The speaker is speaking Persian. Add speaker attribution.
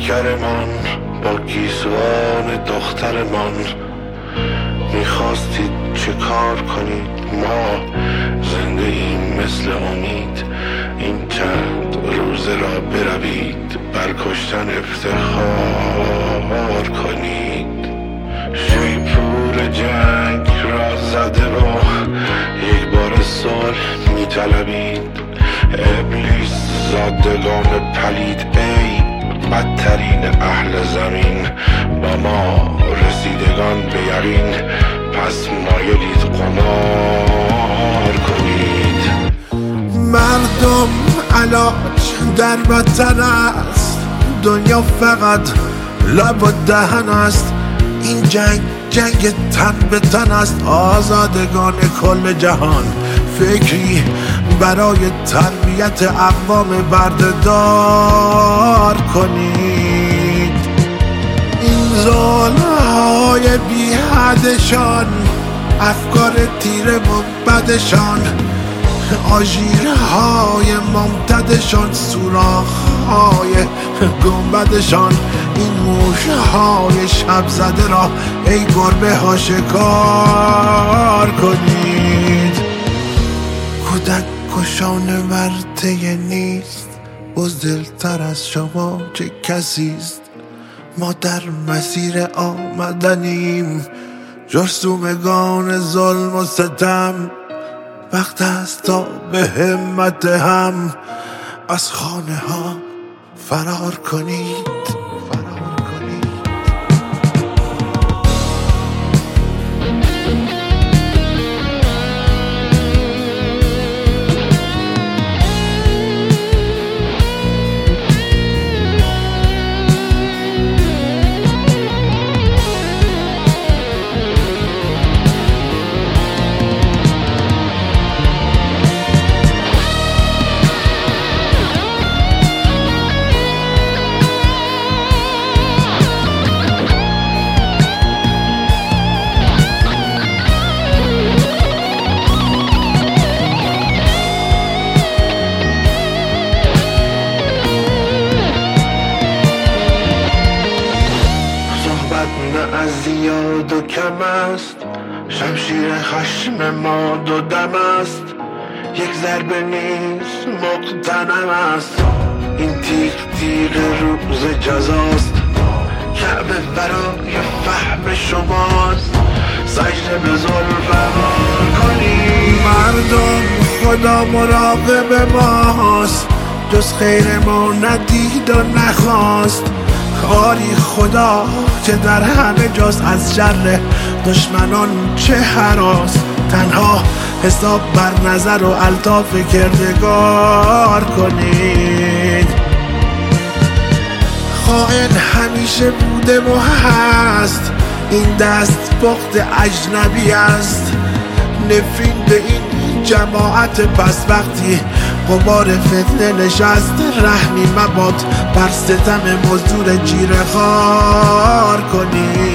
Speaker 1: پیکرمان با گیسوان دخترمان. میخواستید چه کار کنید؟ ما زنده ایم مثل امید. این چند روزه را بروید بر کشتن افتخار کنید. شیپور جنگ را زده و یک بار صلح میطلبید. ابلیس زادگان پلید ای بدترین اهل زمین، با ما رسیدگان به یقین پس مایلید قمار کنید.
Speaker 2: مردم علاج در وطن است، دنیا فقط لب و دهن است. این جنگ تن به تن است. آزادگان کل جهان فکری برای تربیت اقوام بردهدار کنید. این ظلم‌های بی حدشان، افکار تیره و بدشان، آژیرهای ممتدشان، سوراخ‌های گنبدشان، این موشهای شب زده را ای گربه ها شکار کنید. کودک کشان ورطه نیست، بزدلتر از شما چه کسیست. ما در مسیر آمدنیم، جرثومگان ظلم و ستم. وقت است تا به همت هم از خانه ها فرار کنید.
Speaker 1: از زیاد و کم است، شمشیر خشم ما دو دم است. یک ضربه نیست مقتنم است، این تیغ روز جزاست. کعبه برای فهم شماست، سجده به ذوالفقار کنید.
Speaker 2: مردم خدا مراقب ماست، جز خیر ما ندید و نخواست. آری خدا که در همه جاست، از شر دشمنان چه هراس. تنها حساب بر نظر و الطاف کردگار کنید. خائن همیشه بوده و هست، این دست بخت اجنبی است. نفرین به این جماعت پس وقتی غبار فتنه نشست. رحمی مباد بر ستم مزدور جیره خوار کنید.